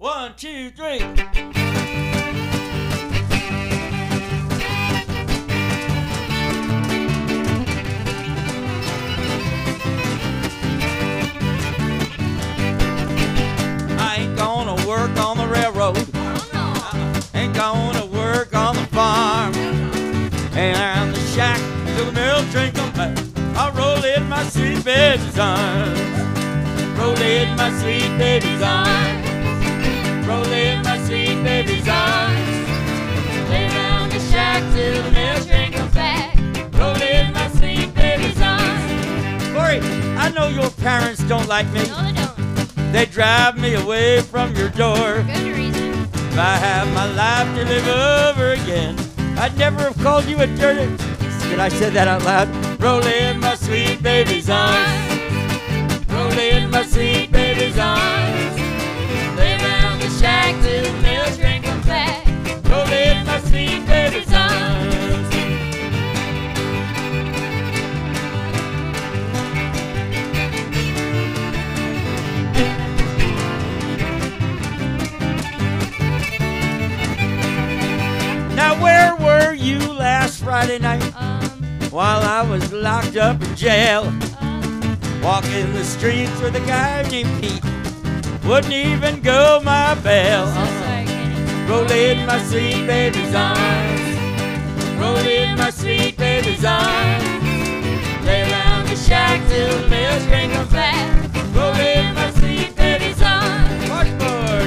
1, 2, 3. I ain't gonna work on the railroad. Ain't gonna work on the farm. And around the shack till the mill train come back, I'll roll in my sweet baby's arms. Roll in my sweet baby's arms. Roll in my sweet baby's arms. Lay around the shack till the mill train comes back. Roll in my sweet baby's arms. Corey, I know your parents don't like me. No, they don't. They drive me away from your door. Good reason. If I have my life to live over again, I'd never have called you a dirty. Did I say that out loud? Roll in my sweet baby's arms. Roll in my sweet baby's arms. Lay around the shack till the mill train comes back. Roll in my sweet baby's arms. Now where were you last Friday night while I was locked up in jail? Walking the streets with a guy named Pete, wouldn't even go my bail. So sorry, Kenny. Roll in my sweet baby's arms. Roll in my sweet baby's arms. Lay around the shack till the mill train comes back. Roll in my sweet baby's arms. Washboard.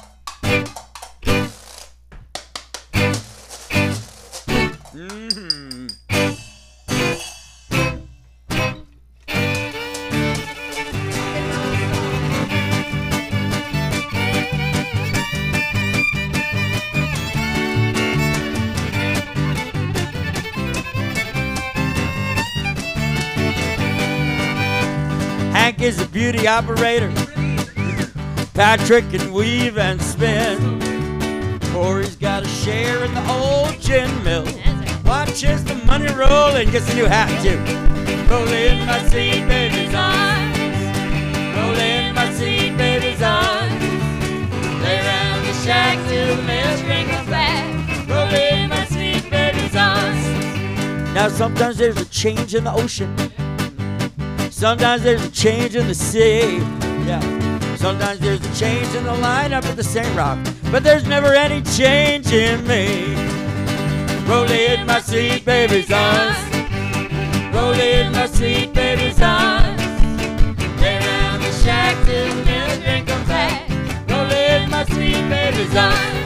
Hank is a beauty operator. Patrick can weave and spin. Corey's got a share in the old gin mill. Watches the money roll and gets a new hat too. Roll in my sweet baby's arms. Roll in my sweet baby's arms. Lay around the shack till the mill train comes back. Roll in my sweet baby's arms. Now sometimes there's a change in the ocean. Sometimes there's a change in the sea. Yeah. Sometimes there's a change in the lineup at the St. Rock, but there's never any change in me. Roll in my sweet baby's arms. Roll in my sweet baby's arms. Lay around the shack till the mill train comes back. Roll in my sweet baby's arms.